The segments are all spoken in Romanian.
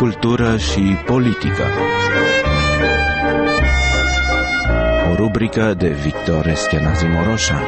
cultură și politică. O rubrică de Victor Eschenazi Moroșan.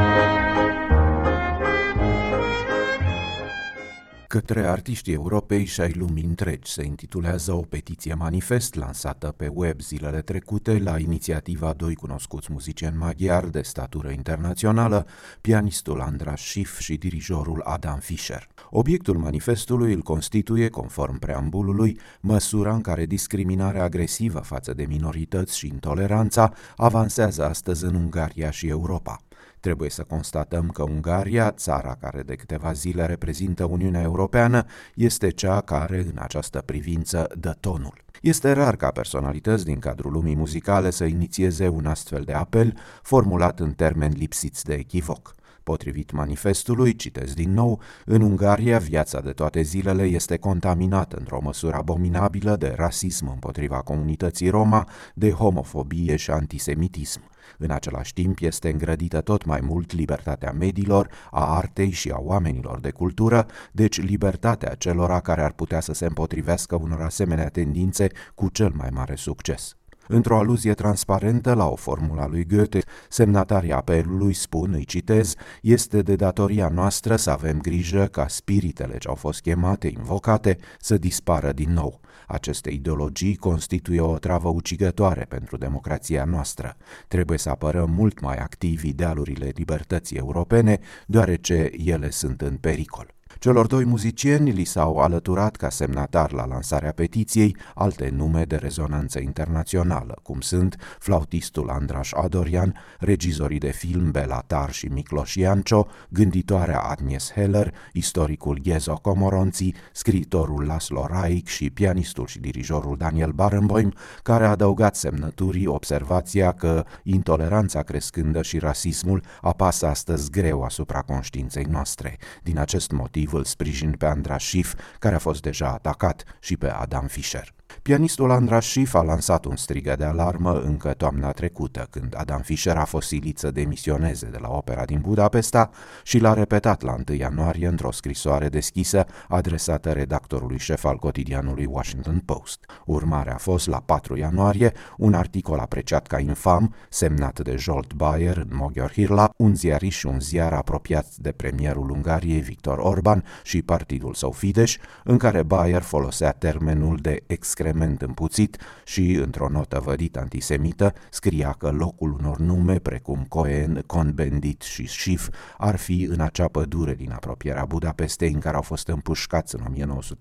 Către artiștii Europei și ai lumii întregi se intitulează o petiție manifest lansată pe web zilele trecute la inițiativa doi cunoscuți muzicieni maghiari de statură internațională, pianistul András Schiff și dirijorul Adam Fischer. Obiectul manifestului îl constituie, conform preambulului, măsura în care discriminarea agresivă față de minorități și intoleranța avansează astăzi în Ungaria și Europa. Trebuie să constatăm că Ungaria, țara care de câteva zile reprezintă Uniunea Europeană, este cea care, în această privință, dă tonul. Este rar ca personalități din cadrul lumii muzicale să inițieze un astfel de apel, formulat în termeni lipsiți de echivoc. Potrivit manifestului, citez din nou, în Ungaria viața de toate zilele este contaminată într-o măsură abominabilă de rasism împotriva comunității Roma, de homofobie și antisemitism. În același timp este îngrădită tot mai mult libertatea mediilor, a artei și a oamenilor de cultură, deci libertatea celora care ar putea să se împotrivească unor asemenea tendințe cu cel mai mare succes. Într-o aluzie transparentă la o formulă a lui Goethe, semnatarii apelului spun, îi citez, este de datoria noastră să avem grijă ca spiritele ce au fost chemate, invocate, să dispară din nou. Aceste ideologii constituie o travă ucigătoare pentru democrația noastră. Trebuie să apărăm mult mai activ idealurile libertății europene, deoarece ele sunt în pericol. Celor doi muzicieni li s-au alăturat ca semnatar la lansarea petiției alte nume de rezonanță internațională, cum sunt flautistul András Adorjan, regizorii de film Béla Tar și Miklos Jancsó, gânditoarea Agnes Heller, istoricul Géza Komoronci, scriitorul Laszlo Raic și pianistul și dirijorul Daniel Barenboim, care a adăugat semnăturii observația că intoleranța crescândă și rasismul apasă astăzi greu asupra conștiinței noastre. Din acest motiv îl sprijin pe András Schiff, care a fost deja atacat, și pe Adam Fischer. Pianistul András Schiff a lansat un strigă de alarmă încă toamna trecută, când Adam Fischer a fost silit să demisioneze de la opera din Budapesta și l-a repetat la 1 ianuarie într-o scrisoare deschisă adresată redactorului șef al cotidianului Washington Post. Urmarea a fost, la 4 ianuarie, un articol apreciat ca infam, semnat de Zsolt Bayer în Magyar Hírlap, un ziarist și un ziar apropiat de premierul Ungariei Viktor Orban și partidul său Fidesz, în care Bayer folosea termenul de excrement împuțit și, într-o notă vădit antisemită, scria că locul unor nume precum Cohen, Cohn-Bendit și Schiff ar fi în acea pădure din apropierea Budapestei în care au fost împușcați în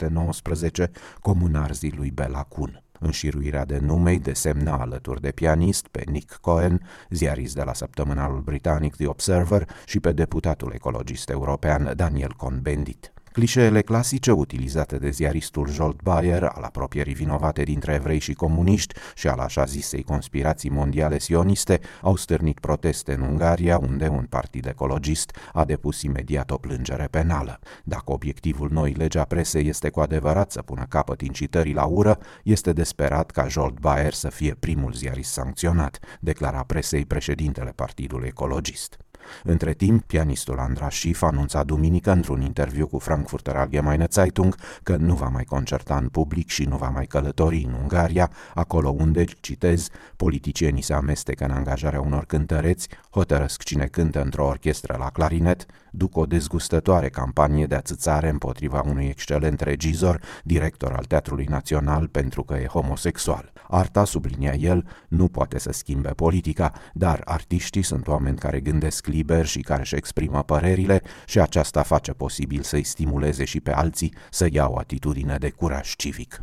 1919 comunarzii lui Bela Kun. Înșiruirea de nume desemna alături de pianist pe Nick Cohen, ziarist de la săptămânalul britanic The Observer, și pe deputatul ecologist european Daniel Cohn-Bendit. Clișeele clasice utilizate de ziaristul Zsolt Bayer al apropierii vinovate dintre evrei și comuniști și al așa zisei conspirații mondiale sioniste au stârnit proteste în Ungaria, unde un partid ecologist a depus imediat o plângere penală. Dacă obiectivul noii legea presei este cu adevărat să pună capăt incitării la ură, este desperat ca Zsolt Bayer să fie primul ziarist sancționat, declara presei președintele partidului ecologist. Între timp, pianistul András Schiff a anunțat duminică într-un interviu cu Frankfurter Allgemeine Zeitung că nu va mai concerta în public și nu va mai călători în Ungaria, acolo unde, citez, politicienii se amestecă în angajarea unor cântăreți, hotărăsc cine cântă într-o orchestră la clarinet, duc o dezgustătoare campanie de ațățare împotriva unui excelent regizor, director al Teatrului Național, pentru că e homosexual. Arta, sublinia el, nu poate să schimbe politica, dar artiștii sunt oameni care gândesc liber și care își exprimă părerile și aceasta face posibil să-i stimuleze și pe alții să ia o atitudine de curaj civic.